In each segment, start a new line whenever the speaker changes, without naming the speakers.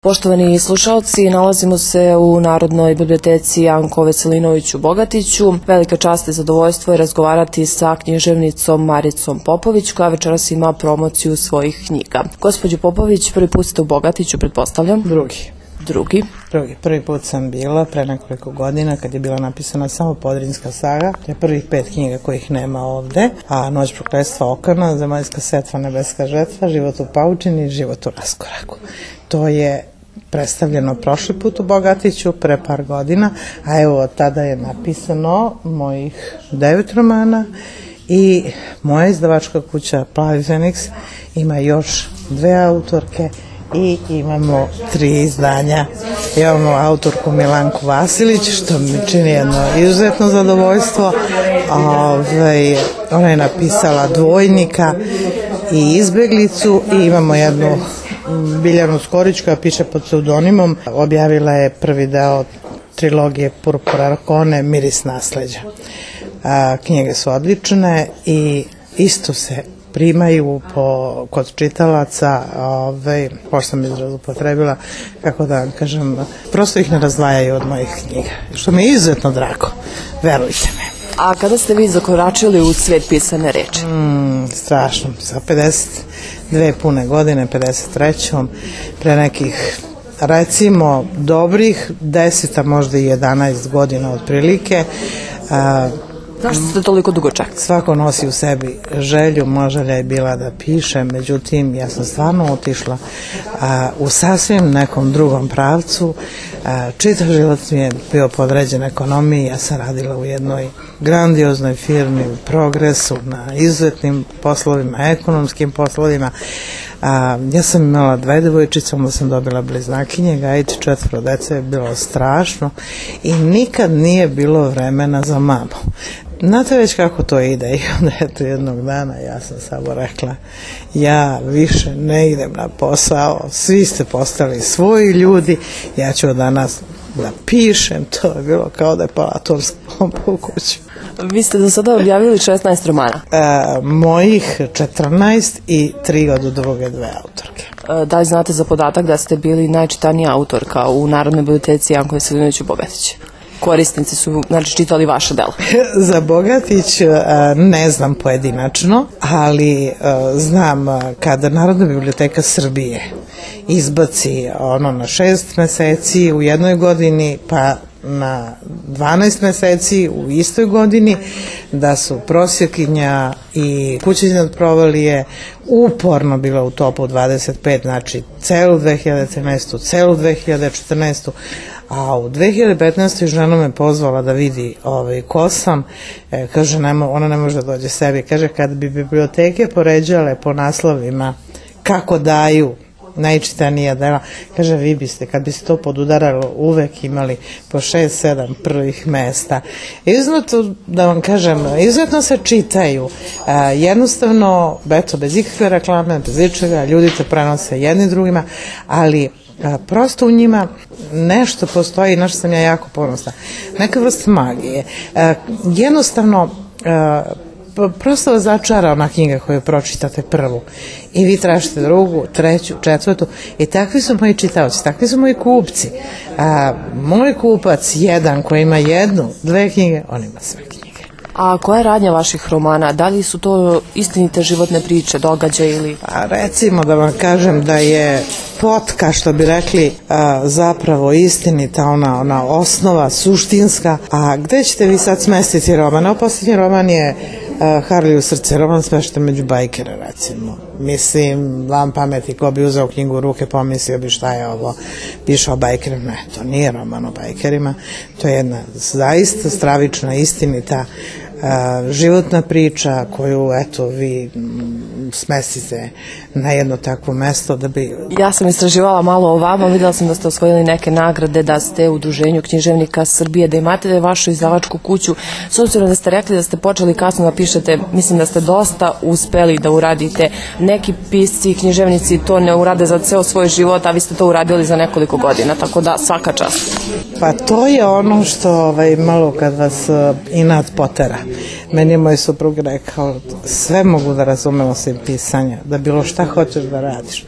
Poštovani slušalci, nalazimo se u Narodnoj biblioteci Janko Veselinović u Bogatiću. Velika čast i zadovoljstvo je razgovarati sa književnicom Maricom Popović, koja večeras ima promociju svojih knjiga. Gospođo Popović, prvi put ste u Bogatiću, pretpostavljam? Drugi.
Prvi put sam bila pre nekoliko godina kad je bila napisana samo Podrinjska saga. To je prvih 5 knjiga kojih nema ovde. A Noć prokletstva okana, Zemaljska setva, Nebeska žetva, Život u paučini i Život u raskoraku. To je predstavljeno prošli put u Bogatiću, pre par godina, a evo od tada je napisano mojih 9 romana i moja izdavačka kuća Plavi Feniks ima još 2 autorke i imamo 3 izdanja. Imamo autorku Milanku Vasilić, što mi čini jedno izuzetno zadovoljstvo. Ona je napisala Dvojnika i Izbeglicu i imamo jednu Biljanu Skorić koja piše pod pseudonimom. Objavila je prvi deo trilogije Purpura Arkone, Miris nasleđa. Knjige su odlične i isto se primaju kod čitalaca, pošto sam izraz upotrebila, kako da vam kažem, prosto ih ne razdvajaju od mojih knjiga, što mi je izuzetno drago, verujte me.
A kada ste vi zakoračili u svet pisane reči?
Strašno, sa 52 pune godine, 53. pre nekih, recimo, dobrih 10, a možda i 11 godina otprilike.
Zašto ste toliko dugo čekali?
Svako nosi u sebi želju, moja želja je bila da pišem, međutim ja sam stvarno otišla u sasvim nekom drugom pravcu. Čitav život mi je bio podređen ekonomiji, ja sam radila u jednoj grandioznoj firmi u Progresu, na izuzetnim poslovima, ekonomskim poslovima. Ja sam imala 2 devojčice, onda sam dobila bliznakinje, gajiti 4 dece je bilo strašno i nikad nije bilo vremena za mamu. Znate već kako to ide i onda eto jednog dana ja sam samo rekla ja više ne idem na posao, svi ste postali svoji ljudi, ja ću od danas da pišem, to je bilo kao da je Platonsko po kuću.
Vi ste do sada objavili 16 romana?
Mojih 14 i 3 od druge 2 autorke.
Da li znate za podatak da ste bili najčitanija autorka u Narodnoj biblioteci Janko Veselinović u Bogatiću? Korisnici su, znači, čitali vaše delo.
Za Bogatić ne znam pojedinačno, ali znam kada Narodna biblioteka Srbije izbaci ono na 6 meseci u jednoj godini, pa na 12 meseci u istoj godini, da su Prosjekinja i Kuća iznad provalije uporno bila u topu 25, znači celu 2013. celu 2014. A u 2015. žena me pozvala da vidi ko sam. Kaže, ona ne može da dođe sebi. Kaže, kad bi biblioteke poređale po naslovima kako daju najčitanija dela, kaže, vi biste, kad bi se to podudaralo, uvek imali po 6-7 prvih mesta. Izuzetno, da vam kažem, izuzetno se čitaju. Jednostavno, eto, bez ikakve reklame, bez ičega, ljudi te prenose jedni drugima, ali prosto u njima nešto postoji, na što sam ja jako ponosna. Neka vrsta magije. Jednostavno, prosto vas začara ona knjiga koju pročitate prvu i vi tražite drugu, treću, četvrtu i takvi su moji čitaoci, takvi su moji kupci. Moj kupac, jedan koji ima 1-2 knjige, on ima sve knjige.
A koja je radnja vaših romana? Da li su to istinite životne priče, događaje ili...
Recimo da vam kažem da je potka, što bi rekli, zapravo istinita, ona osnova, suštinska. A gde ćete vi sad smestiti roman? Posljednji roman je Harley u srce, roman smešten među bajkere, recimo. Mislim, vam pameti, ko bi uzeo knjigu u ruke, pomislio bi šta je ovo, piše o bajkerima. Ne, to nije roman o bajkerima, to je jedna zaista stravična, istinita životna priča koju, eto, vi smestite na jedno takvo mesto da bi...
Ja sam istraživala malo o vama, videla sam da ste osvojili neke nagrade, da ste u Udruženju književnika Srbije, da imate vašu izdavačku kuću. S obzirom da ste rekli da ste počeli kasno da pišete, mislim da ste dosta uspeli da uradite. Neki pisci i književnici to ne urade za ceo svoj život, a vi ste to uradili za nekoliko godina, tako da svaka čast.
Pa to je ono što malo kad vas inat potera. Meni je moj suprug rekao, sve mogu da razumem osim pisanja, da bilo šta hoćeš da radiš,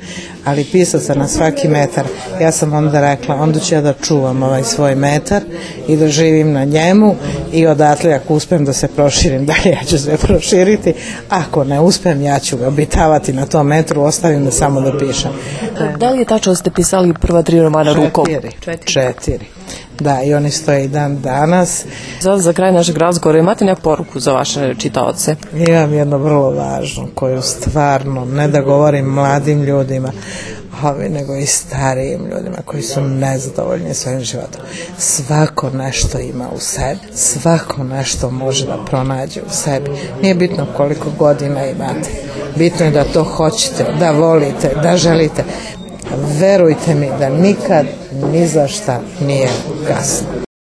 ali pisaca na svaki metar. Ja sam onda rekla, onda ću ja da čuvam ovaj svoj metar i da živim na njemu i odatle ako uspem da se proširim dalje, ja ću sve proširiti. Ako ne uspem, ja ću ga obitavati na tom metru, ostavim da samo da pišem.
Da li je tačno da ste pisali prva 3 romana rukom?
4. Da, i oni stoje i dan danas.
Za kraj našeg razgovora imate neku poruku za vaše čitaoce?
Imam jedno vrlo važno, koju stvarno, ne da govorim mladim ljudima, nego i starijim ljudima koji su nezadovoljni svojim životom. Svako nešto ima u sebi, svako nešto može da pronađe u sebi. Nije bitno koliko godina imate, bitno je da to hoćete, da volite, da želite. Verujte mi da nikad ni za šta nije kasno.